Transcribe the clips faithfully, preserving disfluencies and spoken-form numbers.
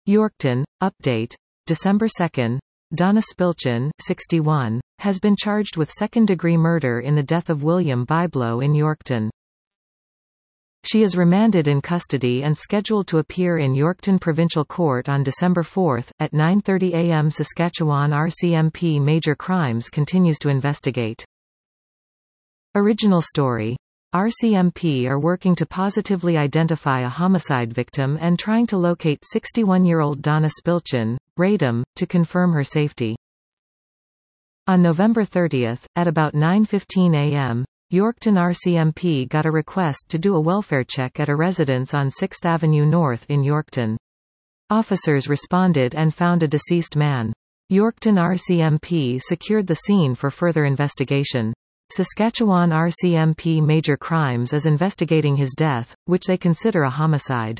Yorkton, update. December second. Donna Spilchin, sixty-one, has been charged with second-degree murder in the death of William Byblow in Yorkton. She is remanded in custody and scheduled to appear in Yorkton Provincial Court on December fourth, at nine thirty a m Saskatchewan R C M P Major Crimes continues to investigate. Original story. R C M P are working to positively identify a homicide victim and trying to locate sixty-one-year-old Donna Spilchin, Radom, to confirm her safety. On November thirtieth, at about nine fifteen a m, Yorkton R C M P got a request to do a welfare check at a residence on sixth Avenue North in Yorkton. Officers responded and found a deceased man. Yorkton R C M P secured the scene for further investigation. Saskatchewan R C M P Major Crimes is investigating his death, which they consider a homicide.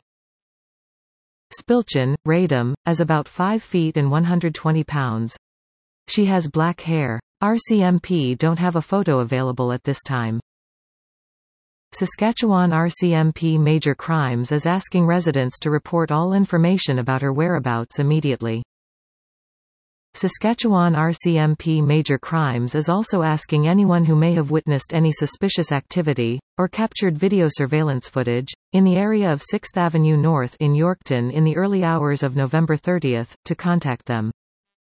Spilchin, Radom, is about five feet and one hundred twenty pounds. She has black hair. R C M P don't have a photo available at this time. Saskatchewan R C M P Major Crimes is asking residents to report all information about her whereabouts immediately. Saskatchewan R C M P Major Crimes is also asking anyone who may have witnessed any suspicious activity, or captured video surveillance footage, in the area of sixth Avenue North in Yorkton in the early hours of November thirtieth, to contact them.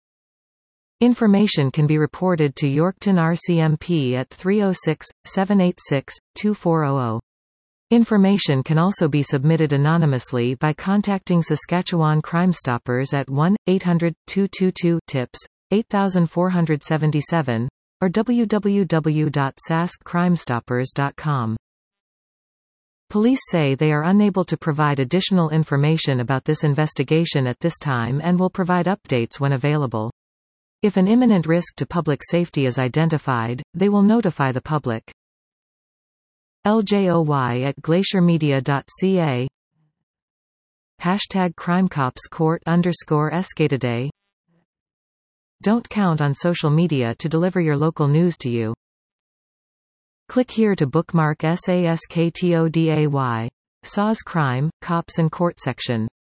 Information can be reported to Yorkton R C M P at three oh six, seven eight six, two four zero zero. Information can also be submitted anonymously by contacting Saskatchewan Crime Stoppers at one eight hundred, two two two, TIPS, eight four seven seven, or w w w dot sask crime stoppers dot com. Police say they are unable to provide additional information about this investigation at this time and will provide updates when available. If an imminent risk to public safety is identified, they will notify the public. L J O Y at glaciermedia dot c a. Hashtag CrimeCopsCourt underscore Escatoday. Don't count on social media to deliver your local news to you. Click here to bookmark SASKTODAY. S A S Crime, Cops and Court section.